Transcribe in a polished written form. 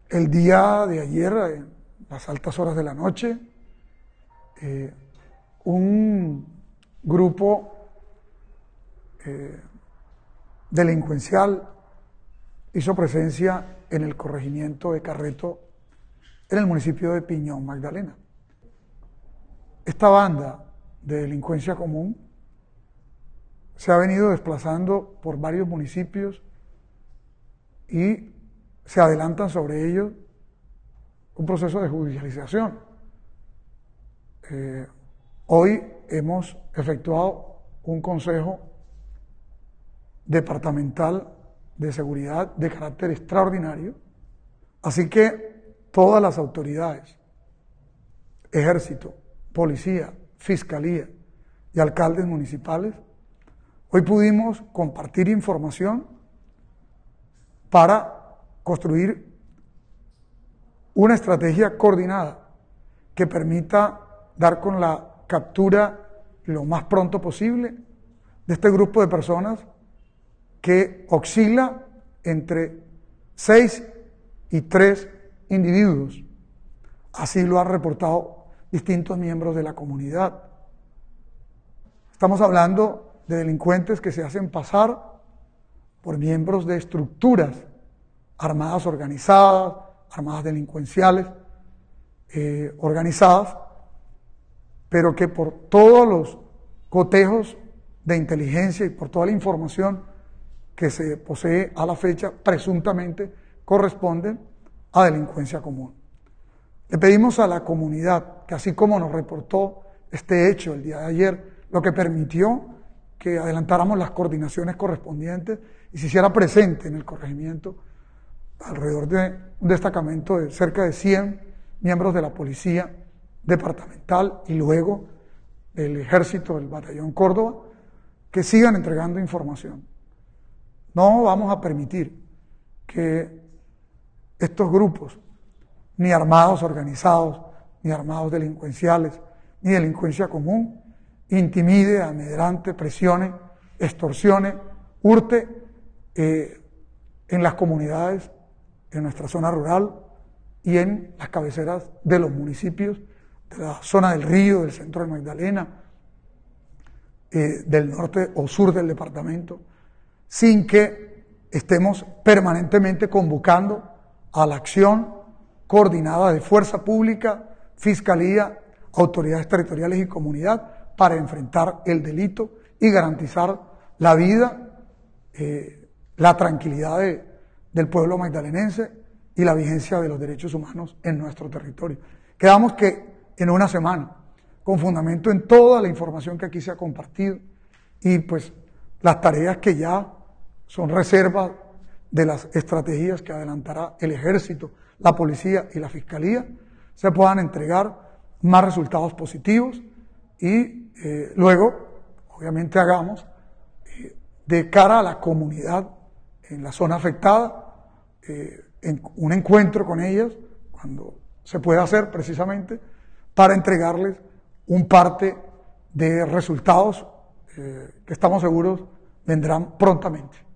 El día de ayer, en las altas horas de la noche, un grupo delincuencial hizo presencia en el corregimiento de Carreto, en el municipio de Piñón, Magdalena. Esta banda de delincuencia común se ha venido desplazando por varios municipios y se adelantan sobre ellos un proceso de judicialización. Hoy hemos efectuado un consejo departamental de seguridad de carácter extraordinario, así que todas las autoridades, ejército, policía, fiscalía y alcaldes municipales, hoy pudimos compartir información para construir una estrategia coordinada que permita dar con la captura lo más pronto posible de este grupo de personas que oscila entre 6 y 3 individuos. Así lo han reportado distintos miembros de la comunidad. Estamos hablando de delincuentes que se hacen pasar por miembros de estructuras armadas organizadas, armadas delincuenciales organizadas, pero que por todos los cotejos de inteligencia y por toda la información que se posee a la fecha, presuntamente corresponden a delincuencia común. Le pedimos a la comunidad que, así como nos reportó este hecho el día de ayer, lo que permitió que adelantáramos las coordinaciones correspondientes y se hiciera presente en el corregimiento alrededor de un destacamento de cerca de 100 miembros de la policía departamental y luego del ejército del batallón Córdoba, que sigan entregando información. No vamos a permitir que estos grupos, ni armados organizados, ni armados delincuenciales, ni delincuencia común, intimide, amedrante, presione, extorsione, hurte en las comunidades, en nuestra zona rural y en las cabeceras de los municipios, de la zona del Río, del centro de Magdalena, del norte o sur del departamento, sin que estemos permanentemente convocando a la acción coordinada de fuerza pública, fiscalía, autoridades territoriales y comunidad para enfrentar el delito y garantizar la vida, la tranquilidad del pueblo magdalenense y la vigencia de los derechos humanos en nuestro territorio. Quedamos que en una semana, con fundamento en toda la información que aquí se ha compartido y pues las tareas que ya son reservas de las estrategias que adelantará el ejército, la policía y la fiscalía, se puedan entregar más resultados positivos y luego, obviamente, hagamos de cara a la comunidad en la zona afectada, en un encuentro con ellas, cuando se pueda hacer precisamente, para entregarles un parte de resultados que estamos seguros vendrán prontamente.